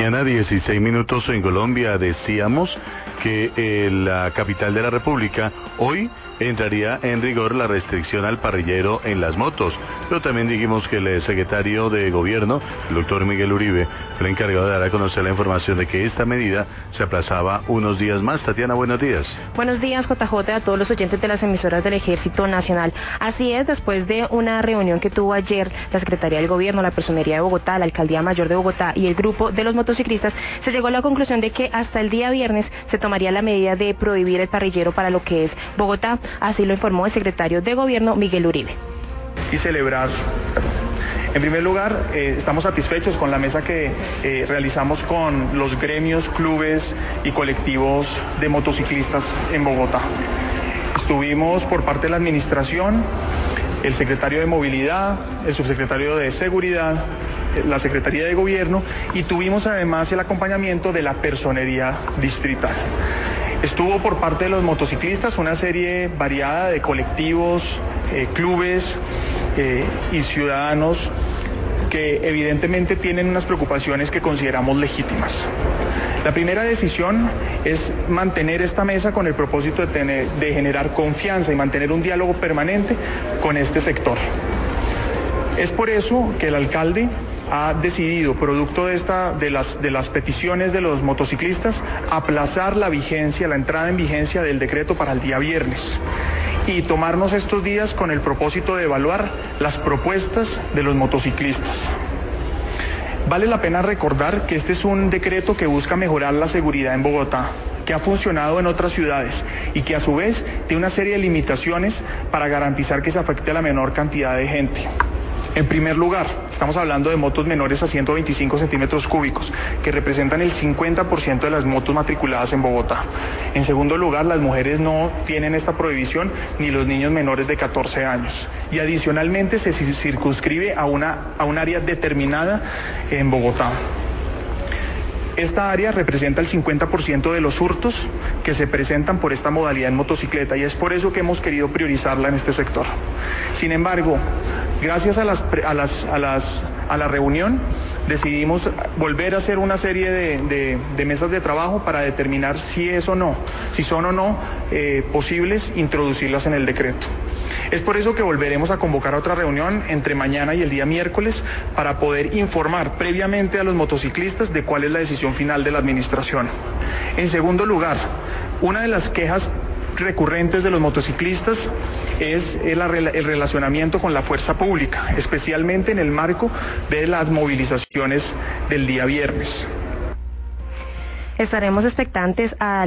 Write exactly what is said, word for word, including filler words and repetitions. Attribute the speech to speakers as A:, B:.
A: mañana, dieciséis minutos en Colombia. Decíamos que eh, la capital de la República hoy entraría en rigor la restricción al parrillero en las motos, pero también dijimos que el secretario de Gobierno, el doctor Miguel Uribe, fue el encargado de dar a conocer la información de que esta medida se aplazaba unos días más. Tatiana, buenos días.
B: Buenos días, J J, a todos los oyentes de las emisoras del Ejército Nacional. Así es, después de una reunión que tuvo ayer la Secretaría del Gobierno, la Personería de Bogotá, la Alcaldía Mayor de Bogotá y el grupo de los motociclistas, se llegó a la conclusión de que hasta el día viernes se tomaría la medida de prohibir el parrillero para lo que es Bogotá. Así lo informó el secretario de Gobierno, Miguel Uribe.
C: Y celebrar. En primer lugar, eh, estamos satisfechos con la mesa que eh, realizamos con los gremios, clubes y colectivos de motociclistas en Bogotá. Estuvimos por parte de la administración, el secretario de Movilidad, el subsecretario de Seguridad, la Secretaría de Gobierno, y tuvimos además el acompañamiento de la Personería Distrital. Estuvo por parte de los motociclistas una serie variada de colectivos, eh, clubes eh, y ciudadanos que evidentemente tienen unas preocupaciones que consideramos legítimas. La primera decisión es mantener esta mesa con el propósito de, tener, de generar confianza y mantener un diálogo permanente con este sector. Es por eso que el alcalde ha decidido, producto de, esta, de, las, de las peticiones de los motociclistas, aplazar la vigencia, la entrada en vigencia del decreto para el día viernes y tomarnos estos días con el propósito de evaluar las propuestas de los motociclistas. Vale la pena recordar que este es un decreto que busca mejorar la seguridad en Bogotá, que ha funcionado en otras ciudades y que a su vez tiene una serie de limitaciones para garantizar que se afecte a la menor cantidad de gente. En primer lugar, estamos hablando de motos menores a ciento veinticinco centímetros cúbicos, que representan el cincuenta por ciento de las motos matriculadas en Bogotá. En segundo lugar, las mujeres no tienen esta prohibición, ni los niños menores de catorce años. Y adicionalmente se circunscribe a, una, a un área determinada en Bogotá. Esta área representa el cincuenta por ciento de los hurtos que se presentan por esta modalidad en motocicleta, y es por eso que hemos querido priorizarla en este sector. Sin embargo, gracias a, las, a, las, a, las, a la reunión, decidimos volver a hacer una serie de, de, de mesas de trabajo para determinar si es o no, si son o no eh, posibles introducirlas en el decreto. Es por eso que volveremos a convocar a otra reunión entre mañana y el día miércoles para poder informar previamente a los motociclistas de cuál es la decisión final de la administración. En segundo lugar, una de las quejas recurrentes de los motociclistas es el, el relacionamiento con la fuerza pública, especialmente en el marco de las movilizaciones del día viernes.
B: Estaremos expectantes a